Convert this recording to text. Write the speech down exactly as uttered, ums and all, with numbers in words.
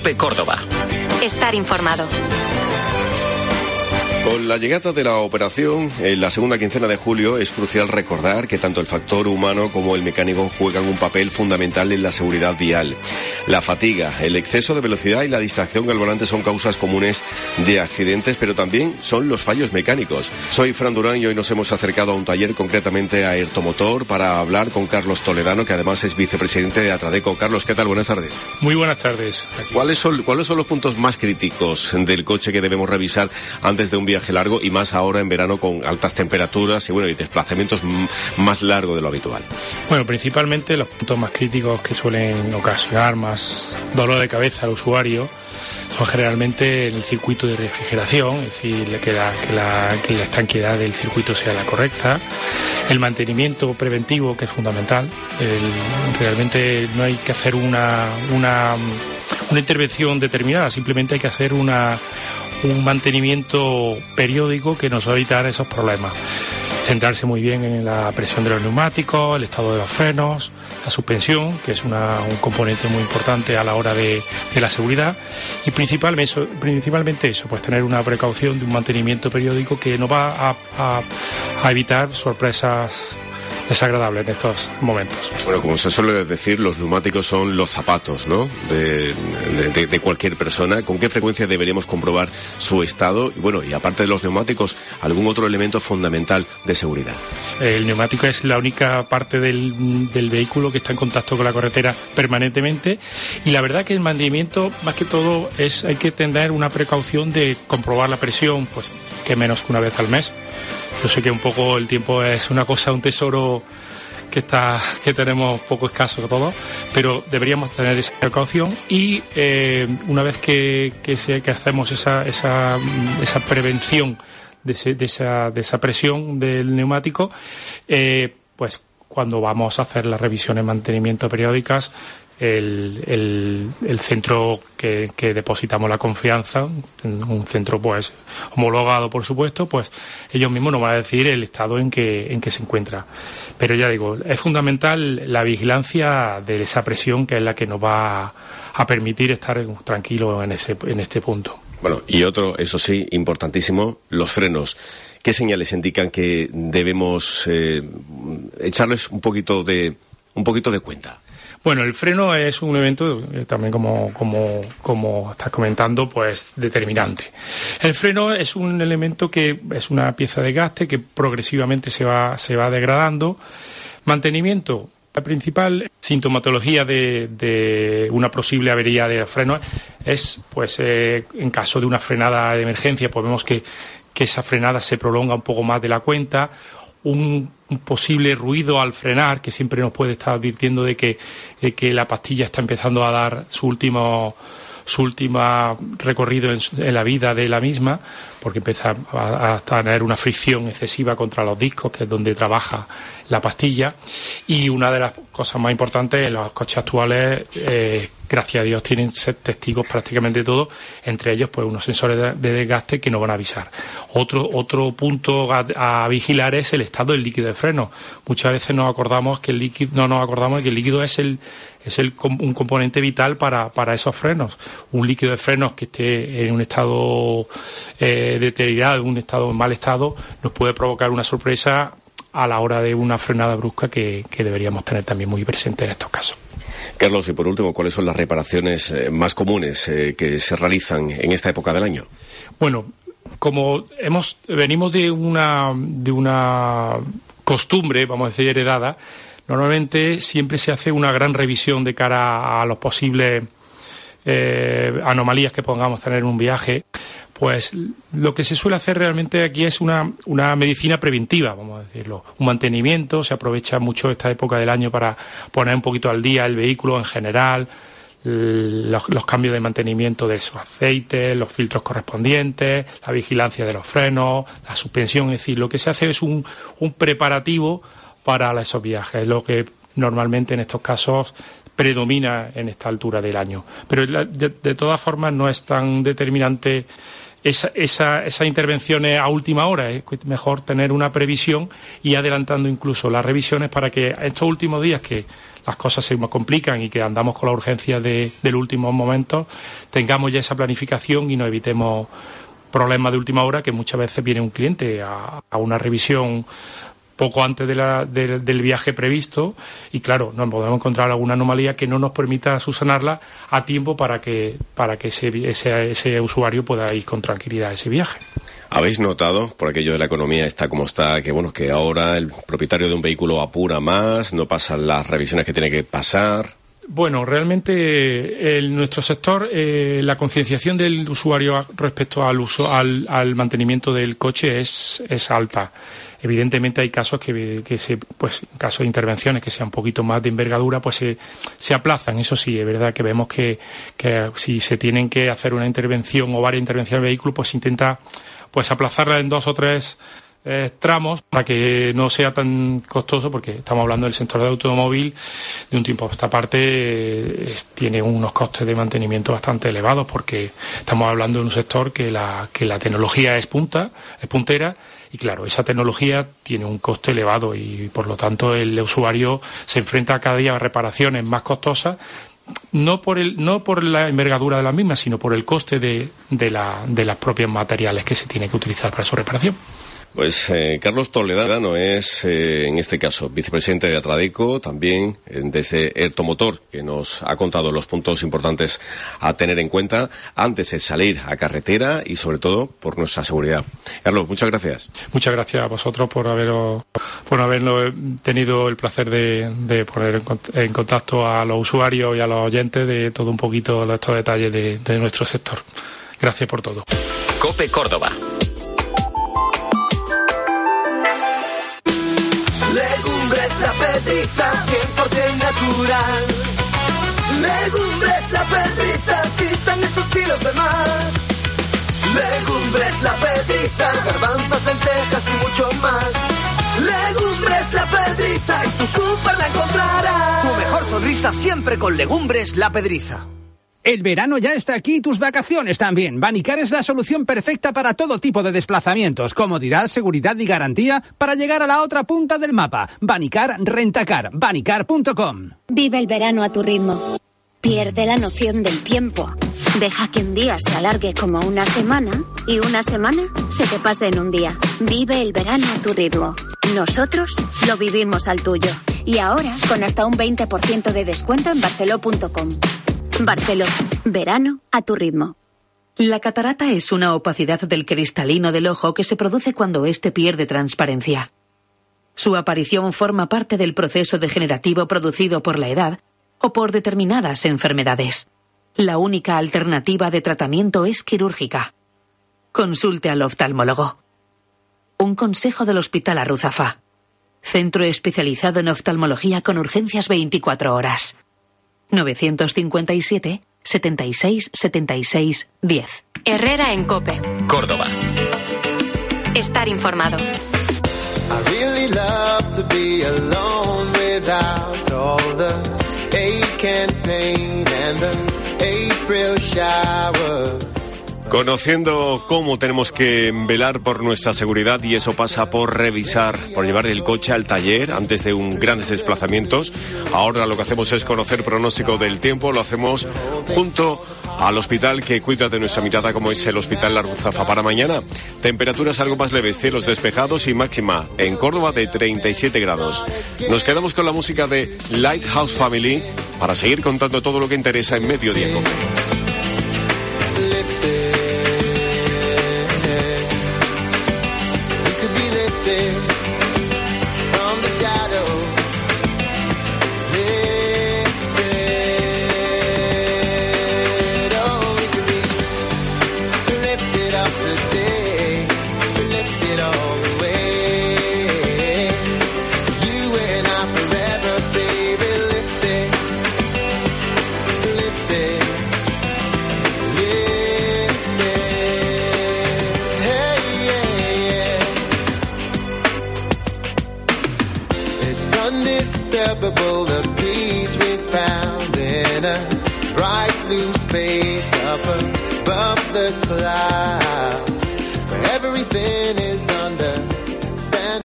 COPE Córdoba. Estar informado. Con la llegada de la operación en la segunda quincena de julio es crucial recordar que tanto el factor humano como el mecánico juegan un papel fundamental en la seguridad vial. La fatiga, el exceso de velocidad y la distracción al volante son causas comunes de accidentes, pero también son los fallos mecánicos. Soy Fran Durán y hoy nos hemos acercado a un taller, concretamente a Ertomotor, para hablar con Carlos Toledano, que además es vicepresidente de Atradeco. Carlos, ¿qué tal? Buenas tardes. Muy buenas tardes. ¿Cuáles son, ¿Cuáles son los puntos más críticos del coche que debemos revisar antes de un viaje largo, y más ahora en verano con altas temperaturas y bueno y desplazamientos m- más largos de lo habitual? Bueno, principalmente los puntos más críticos que suelen ocasionar más dolor de cabeza al usuario son generalmente el circuito de refrigeración, es decir, que la, que la, que la estanqueidad del circuito sea la correcta, el mantenimiento preventivo, que es fundamental. El, realmente no hay que hacer una, una, una intervención determinada, simplemente hay que hacer una un mantenimiento periódico que nos va a evitar esos problemas. Centrarse muy bien en la presión de los neumáticos, el estado de los frenos, la suspensión, que es una, un componente muy importante a la hora de, de la seguridad, y principalmente eso, principalmente eso, pues tener una precaución de un mantenimiento periódico que nos va a, a, a evitar sorpresas desagradables en estos momentos. Bueno, como se suele decir, los neumáticos son los zapatos, ¿no?, de, de, de, de cualquier persona. ¿Con qué frecuencia deberíamos comprobar su estado? Y bueno, y aparte de los neumáticos, ¿algún otro elemento fundamental de seguridad? El neumático es la única parte del, del vehículo que está en contacto con la carretera permanentemente, y la verdad que el mantenimiento, más que todo, es hay que tener una precaución de comprobar la presión, pues que menos que una vez al mes. Yo sé que un poco el tiempo es una cosa, un tesoro que está que tenemos poco escaso todos, pero deberíamos tener esa precaución y eh, una vez que, que, se, que hacemos esa, esa, esa prevención de, ese, de, esa, de esa presión del neumático, eh, pues cuando vamos a hacer las revisiones de mantenimiento periódicas, El, el, el centro que, que depositamos la confianza, un centro pues homologado por supuesto, pues ellos mismos nos van a decir el estado en que, en que se encuentra. Pero ya digo, es fundamental la vigilancia de esa presión, que es la que nos va a, a permitir estar tranquilos en, ese, en este punto. Bueno, y otro, eso sí, importantísimo, los frenos. ¿Qué señales indican que debemos eh, echarles un poquito de, un poquito de cuenta? Bueno, el freno es un elemento eh, también, como, como, como estás comentando, pues determinante. El freno es un elemento que es una pieza de desgaste que progresivamente se va, se va degradando. Mantenimiento. La principal sintomatología de, de una posible avería de los frenos es, pues, eh, en caso de una frenada de emergencia, pues vemos que, que esa frenada se prolonga un poco más de la cuenta. Un, un posible ruido al frenar, que siempre nos puede estar advirtiendo de que, de que la pastilla está empezando a dar su último su última recorrido en, en la vida de la misma, porque empieza a, a tener una fricción excesiva contra los discos, que es donde trabaja la pastilla. Y una de las cosas más importantes en los coches actuales, eh, gracias a Dios, tienen ser testigos prácticamente todos, entre ellos pues unos sensores de, de desgaste que nos van a avisar. Otro otro punto a, a vigilar es el estado del líquido de freno. Muchas veces nos acordamos que el líquido no nos acordamos de que el líquido es el es el, un componente vital para, para esos frenos. Un líquido de frenos que esté en un estado eh, deteriorado, en un estado en mal estado, nos puede provocar una sorpresa a la hora de una frenada brusca que, que deberíamos tener también muy presente en estos casos. Carlos, y por último, ¿cuáles son las reparaciones eh, más comunes eh, que se realizan en esta época del año? Bueno, como hemos venimos de una de una costumbre, vamos a decir, heredada, normalmente siempre se hace una gran revisión de cara a los posibles eh, anomalías que podamos tener en un viaje. Pues lo que se suele hacer realmente aquí es una, una medicina preventiva, vamos a decirlo. Un mantenimiento, se aprovecha mucho esta época del año para poner un poquito al día el vehículo en general, los, los cambios de mantenimiento de esos aceites, los filtros correspondientes, la vigilancia de los frenos, la suspensión. Es decir, lo que se hace es un, un preparativo para esos viajes, lo que normalmente en estos casos predomina en esta altura del año. Pero de, de todas formas no es tan determinante esa, esa, esas intervenciones a última hora. Es mejor tener una previsión y adelantando incluso las revisiones para que estos últimos días que las cosas se complican y que andamos con la urgencia de, del último momento, tengamos ya esa planificación y nos evitemos problemas de última hora, que muchas veces viene un cliente a, a una revisión poco antes de la, de, del viaje previsto y claro, nos podemos encontrar alguna anomalía que no nos permita subsanarla a tiempo para que para que ese, ese, ese usuario pueda ir con tranquilidad a ese viaje. ¿Habéis notado, por aquello de la economía está como está, que bueno, que ahora el propietario de un vehículo apura más, no pasa las revisiones que tiene que pasar? Bueno, realmente en nuestro sector eh, la concienciación del usuario respecto al uso al, al mantenimiento del coche es, es alta. Evidentemente hay casos que, que se, pues, en caso de intervenciones que sean un poquito más de envergadura, pues se, se aplazan. Eso sí, es verdad que vemos que, que si se tienen que hacer una intervención o varias intervenciones del vehículo, pues se intenta pues aplazarla en dos o tres eh, tramos para que no sea tan costoso, porque estamos hablando del sector de automóvil de un tiempo a esta parte eh, es, tiene unos costes de mantenimiento bastante elevados, porque estamos hablando de un sector que la, que la tecnología es punta, es puntera. Y claro, esa tecnología tiene un coste elevado y por lo tanto el usuario se enfrenta cada día a reparaciones más costosas, no por el, no por la envergadura de las mismas, sino por el coste de, de, la, de las propias materiales que se tienen que utilizar para su reparación. Pues eh, Carlos Toledano es, eh, en este caso, vicepresidente de Atradeco, también eh, desde Ertomotor, que nos ha contado los puntos importantes a tener en cuenta antes de salir a carretera y, sobre todo, por nuestra seguridad. Carlos, muchas gracias. Muchas gracias a vosotros por haberos, por habernos tenido el placer de, de poner en contacto a los usuarios y a los oyentes de todo un poquito estos detalles de, de nuestro sector. Gracias por todo. COPE Córdoba. Legumbres La Pedriza, cien por ciento natural. Legumbres La Pedriza, quitan esos kilos de más. Legumbres La Pedriza, garbanzos, lentejas y mucho más. Legumbres La Pedriza, en tu súper la encontrarás. Tu mejor sonrisa siempre con Legumbres La Pedriza. El verano ya está aquí y tus vacaciones también. Banicar es la solución perfecta para todo tipo de desplazamientos. Comodidad, seguridad y garantía para llegar a la otra punta del mapa. Banicar Rentacar. Banicar punto com. Vive el verano a tu ritmo. Pierde la noción del tiempo. Deja que un día se alargue como una semana y una semana se te pase en un día. Vive el verano a tu ritmo. Nosotros lo vivimos al tuyo. Y ahora con hasta un veinte por ciento de descuento en barceló punto com. Barceló, verano a tu ritmo. La catarata es una opacidad del cristalino del ojo que se produce cuando éste pierde transparencia. Su aparición forma parte del proceso degenerativo producido por la edad o por determinadas enfermedades. La única alternativa de tratamiento es quirúrgica. Consulte al oftalmólogo. Un consejo del Hospital Arruzafa. Centro especializado en oftalmología con urgencias veinticuatro horas. novecientos cincuenta y siete, setenta y seis, setenta y seis, diez. Herrera en COPE. Córdoba. Estar informado. I really love to be alone without all the ache and pain and the April showers. Conociendo cómo tenemos que velar por nuestra seguridad, y eso pasa por revisar, por llevar el coche al taller antes de un grandes desplazamientos. Ahora lo que hacemos es conocer pronóstico del tiempo, lo hacemos junto al hospital que cuida de nuestra mirada, como es el Hospital La Arruzafa. Para mañana, temperaturas algo más leves, cielos despejados y máxima en Córdoba de treinta y siete grados. Nos quedamos con la música de Lighthouse Family para seguir contando todo lo que interesa en Mediodía Cope. The peace we found in a bright blue space up above the clouds, where everything is under